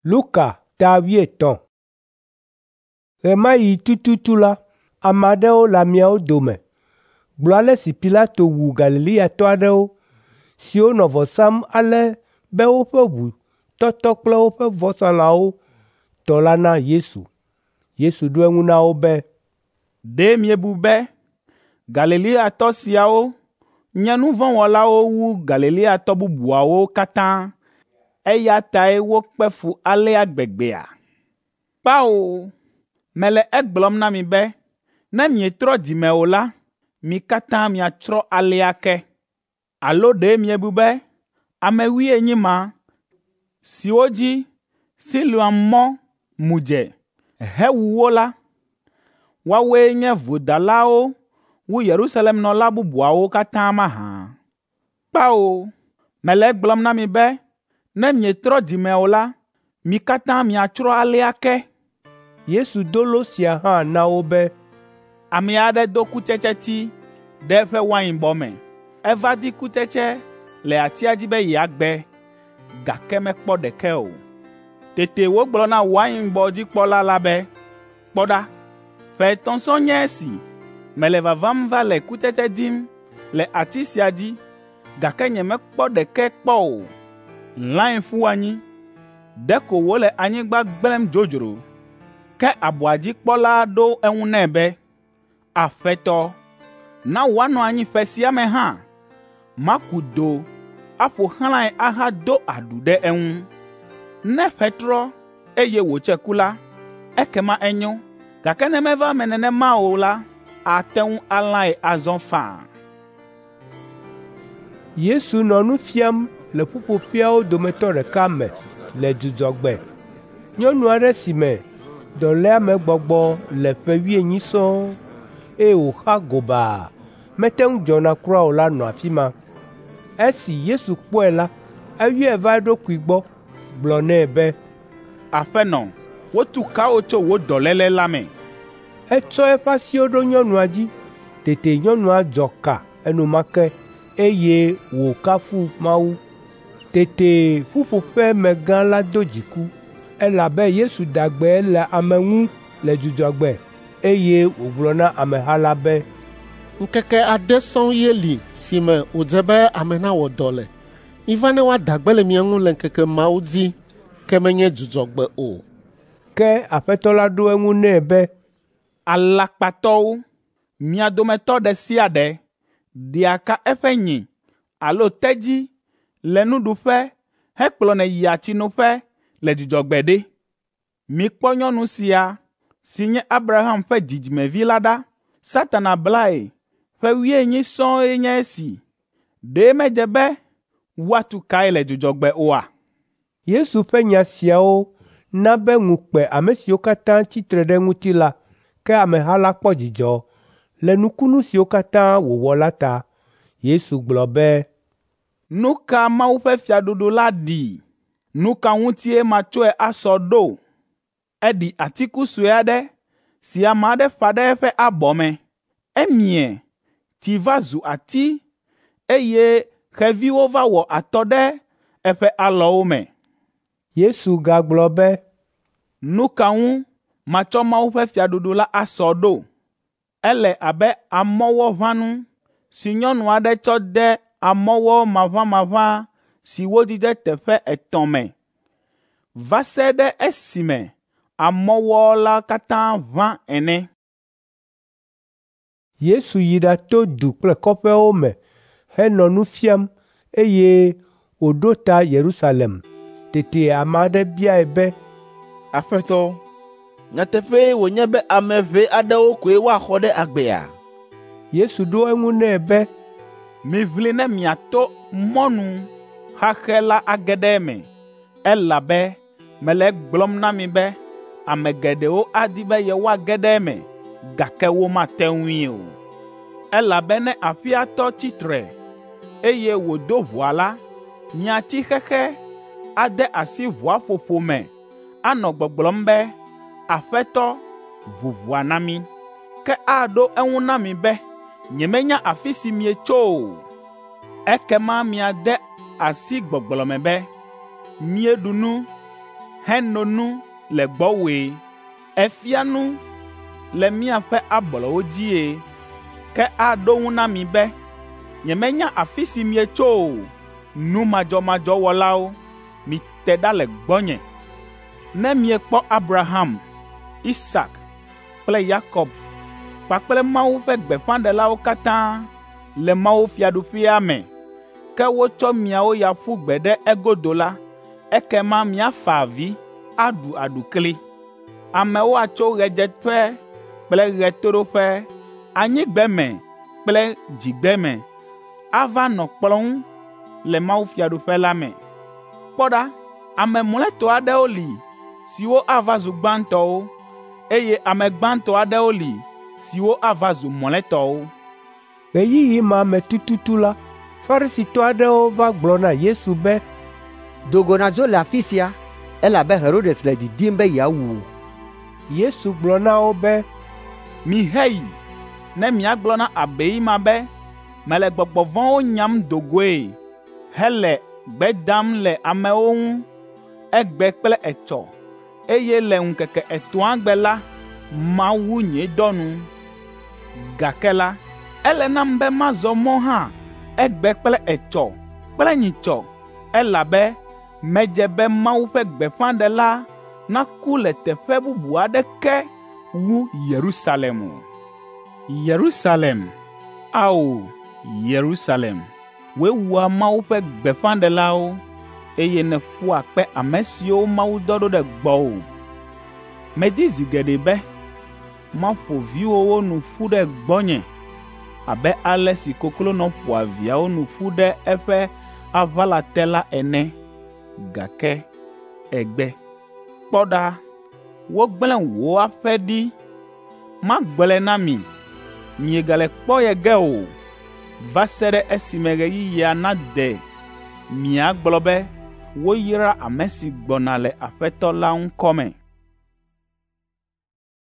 Luka ta 8. Ɣe ma ɣi tututu la, ame aɖewo le ameawo dome gblɔ ale si Pilato wu Galileatɔ aɖewo siwo nɔ vɔ sam ale be woƒe ʋu tɔtɔ kple woƒe vɔsalãwo tɔ la na Yesu. Yesu ɖo eŋu na wo be, ɖe miebu be Galileatɔ siawo nye nu vɔ̃ wɔlawo wu Galileatɔ bubuawo katã, eya tae wokpe fu alea gbegbea? Kpao, mele egblɔm na mi be ne mietrɔ dzime o la, mi katã miatsrɔ̃ alea ke. Alo ɖe miebu be ame 18 ma siwo dzi Siloam mɔ mu dze hewu wo la, woawoe nye vodalawo wu Yerusalem nɔla bubuawo katã mahã? Kpao, mele egblɔm na mi be ne mietrɔ dzime o la, mi katã miatsrɔ̃ alea ke. Yesu do lo sia hã na wo be, ame aɖe do kutsetseti ɖe eƒe wainbɔ me. Eva di kutsetse le atia dzi be yeagbe, gake mekpɔ ɖeke o. Tete wogblɔ na wainbɔdzikpɔla la be, kpɔ ɖa, ƒe 3 sɔŋ nye esi mele vavam va le kutsetse dim le ati sia dzi, gake nyemekpɔ ɖeke kpɔ o. Lãe ƒu anyi, ɖeko wòle anyigba gblẽm dzodzro. Ke abɔadzikpɔla ɖo eŋu nɛ be, Aƒetɔ, na wòanɔ anyi ƒe sia me hã, maku do aƒo xlãe ahado aɖu ɖe eŋu. Ne ƒe trɔ eye wòtse ku la, ekema enyo, gake ne meva me nenema o la, ate ŋu alãe azɔ faa. Yesu nɔ nu fiam le ƒuƒoƒeawo dometɔ ɖeka me le Dzudzɔgbe. Nyɔnu aɖe si me dɔléamegbɔgbɔ le ƒe 18 sɔŋ, eye wòxa gobaa, mete ŋu dzɔna kura o la nɔ afi ma. Esi Yesu kpɔe la, eyɔe va eɖokui gbɔ, gblɔ nɛ be, Aƒenɔ, wotu kawo tso wò dɔléle la me. Etsɔ eƒe asiwo ɖo nyɔnua dzi. Tete nyɔnua dzɔ ka enumake, eye wòkafu Mawu. Tete ƒuƒoƒemegã la do dziku, elabe Yesu da gbe le ame ŋu le Dzudzɔgbe, eye wògblɔ na ameha la be, ŋkeke 6 sɔŋ ye li si me wòdze be ame nawɔ dɔ le. Miva ne woada gbe le mia ŋu le ŋkeke mawo dzi, ke menye Dzudzɔgbe o. Ke Aƒetɔ la ɖo eŋu nɛ be, Alakpatɔwo, mia dometɔ ɖe sia ɖe ɖea ka eƒe nyi alo tedzi le nuɖuƒe hekplɔnɛ yia tsinoƒe le Dzudzɔgbe ɖe? Mikpɔ nyɔnu sia si nye Abraham ƒe dzidzimevi la ɖa. Satana blae ƒe 18 sɔŋe nye esi. Ɖe medze be woatu kae le Dzudzɔgbe oa? Yesu ƒe nya siawo na be ŋu kpe ame siwo katã tsitre ɖe ŋuti la, ke ameha la kpɔ dzidzɔ le nukunu siwo katã wòwɔ la ta. Yesu gblɔ be, nu ka Mawu ƒe fiaɖuɖu la ɖi? Nu ka ŋutie matsɔe asɔ ɖo? Eɖi atiku sue aɖe si ame aɖe fa ɖe eƒe abɔ me. Emie, ti va zu ati, eye xeviwo va wɔ atɔ ɖe eƒe alɔwo me. Yesu gagblɔ be, nu ka ŋu matsɔ Mawu ƒe fiaɖuɖu la asɔ ɖo? Ele abe amɔwɔ ʋãnu si nyɔnu aɖe tsɔ de amɔwɔ maʋamaʋã si wodzi de teƒe 3 me, va se ɖe esime amɔwɔ la katã ʋã ene. Yesu yi ɖato du kple kɔƒewo me henɔ nu fiam, eye wòɖo ta Yerusalem. Tete ame aɖe biae be, Aƒetɔ, nyateƒe wònye be ame ʋɛ aɖewo koe woaxɔ ɖe agbea? Yesu ɖo eŋu nɛ be, Miʋli ne miato mɔnu xaxe la age ɖe eme, elabe mele gblɔm na mi be ame geɖewo adi be yewoage ɖe eme, gake womate ŋui o. Elabe ne aƒea tɔ tsitre, eye wòdo ʋɔa la, miatsi xexe ade asi ʋɔa ƒoƒo me, anɔ gbɔgblɔm be, Aƒetɔ, ʋu ʋɔa na mi. Ke aɖo eŋu na mi be, nyemenya afi si mietso o. Ekema miade asi gbɔgblɔ me be, mieɖu nu heno nu le gbɔwòe, efia nu le míaƒe ablɔwo dzie, ke aɖo ŋu na mi be, nyemenya afi si mietso o. Nu madzɔmadzɔ wɔlawo, mite ɖa le gbɔnye. Ne miekpɔ Abraham, Isak kple Yakob kpakple Mawu ƒe gbeƒãɖelawo katã le Mawu fiaɖuƒea me, ke wotsɔ miawo ya ƒu gbe ɖe egodo la, ekema míafa avi, aɖu aɖukli. Amewo atso ɣedzeƒe kple ɣetoɖoƒe, anyigbeme kple dzigbeme, ava nɔ kplɔ̃ ŋu le Mawu fiaɖuƒe la me. Kpɔ ɖa, ame mlɔetɔ aɖewo li siwo ava zu gbãtɔwo, eye ame gbãtɔ aɖewo li siwo ava zu mlɔetɔwo. Ɣeyiɣi ma me tututu la, Farisitɔ aɖewo va gblɔ na Yesu be, dogo nàdzo le afi sia, elabe Herodes le didim be yeawu wò. Yesu gblɔ na wo be, Miheyi ne miagblɔ na abei ma be, mele gbɔgbɔ vɔ̃wo nyam do goe, hele gbe dam le amewo ŋu egbe kple etsɔ, eye le ŋkeke etɔ̃a gbe la, mawu nye dɔnu. Gake la, ele nam be mazɔ mɔ hã egbe kple etsɔ kple nyitsɔ, elabe medze be Mawu ƒe gbeƒãɖela naku le teƒe bubu aɖe ke wu Yerusalem o. Yerusalem, ao Yerusalem, woe wua Mawu ƒe gbeƒãɖelawo, eye nèƒua kpe ame siwo Mawu dɔ ɖo ɖe gbɔwò. Medi zi geɖe be maƒo viwòwo nu ƒu ɖe gbɔnye abe ale si koklonɔ ƒoa viawo nu ƒu ɖe eƒe aʋala te la ene, gake egbe. Kpɔ ɖa, wogblẽ wò aƒe ɖi. Magblɔe na mi, miegale kpɔ ye ge o, va se ɖe esime ɣeyiɣia nade miagblɔ be woyra ame si gbɔna le Aƒetɔ la ŋkɔ me.